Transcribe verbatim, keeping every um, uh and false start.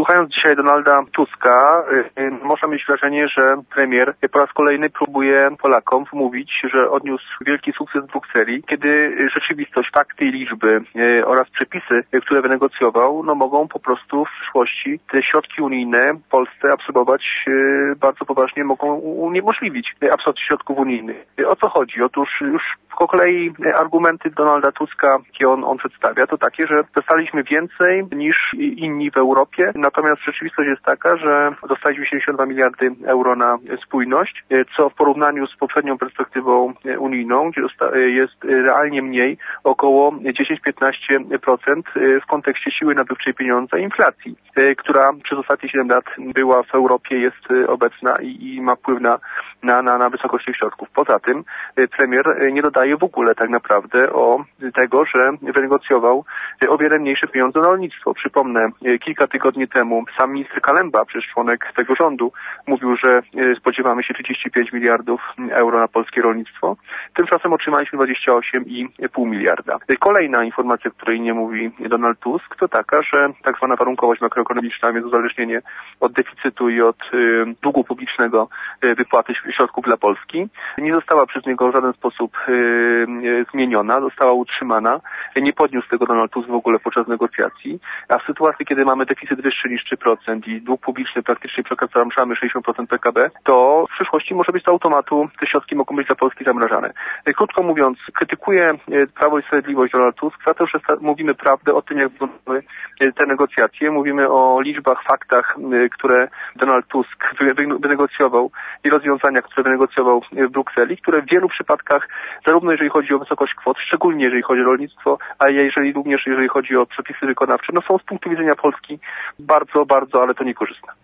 Słuchając dzisiaj Donalda Tuska, można mieć wrażenie, że premier po raz kolejny próbuje Polakom wmówić, że odniósł wielki sukces w Brukseli, kiedy rzeczywistość, fakty i liczby oraz przepisy, które wynegocjował, no mogą po prostu w przyszłości te środki unijne w Polsce absorbować bardzo poważnie, mogą uniemożliwić absorpcję środków unijnych. O co chodzi? Otóż już po kolei argumenty Donalda Tuska, jakie on, on przedstawia, to takie, że dostaliśmy więcej niż inni w Europie, natomiast rzeczywistość jest taka, że dostaliśmy siedemdziesiąt dwa miliardy euro na spójność, co w porównaniu z poprzednią perspektywą unijną, gdzie jest realnie mniej, około dziesięć do piętnastu procent w kontekście siły nabywczej pieniądza i inflacji, która przez ostatnie siedem lat była w Europie, jest obecna i, i ma wpływ na, na, na, na wysokość tych środków. Poza tym premier nie dodaje w ogóle tak naprawdę o tego, że wynegocjował o wiele mniejsze pieniądze na rolnictwo. Przypomnę, kilka tygodni temu sam minister Kalemba, przecież członek tego rządu, mówił, że spodziewamy się trzydzieści pięć miliardów euro na polskie rolnictwo. Tymczasem otrzymaliśmy dwadzieścia osiem i pół miliarda. Kolejna informacja, której nie mówi Donald Tusk, to taka, że tak zwana warunkowość makroekonomiczna, więc uzależnienie od deficytu i od y, długu publicznego y, wypłaty środków dla Polski, nie została przez niego w żaden sposób y, y, zmieniona, została utrzymana. Nie podniósł tego Donald Tusk w ogóle podczas negocjacji, a w sytuacji, kiedy mamy deficyt wyższy niż trzy procent i dług publiczny praktycznie przekraczamy sześćdziesiąt procent P K B, to w przyszłości może być z automatu te środki mogą być dla Polski zamrażane. Krótko mówiąc, krytykuję Prawo i Sprawiedliwość Donald Tusk za to, że mówimy prawdę o tym, jak wyglądały te negocjacje. Mówimy o liczbach, faktach, które Donald Tusk wynegocjował i rozwiązaniach, które wynegocjował w Brukseli, które w wielu przypadkach, zarówno jeżeli chodzi o wysokość kwot, szczególnie jeżeli chodzi o rolnictwo, a jeżeli również jeżeli chodzi o przepisy wykonawcze, no są z punktu widzenia Polski bardzo, bardzo, ale to niekorzystne.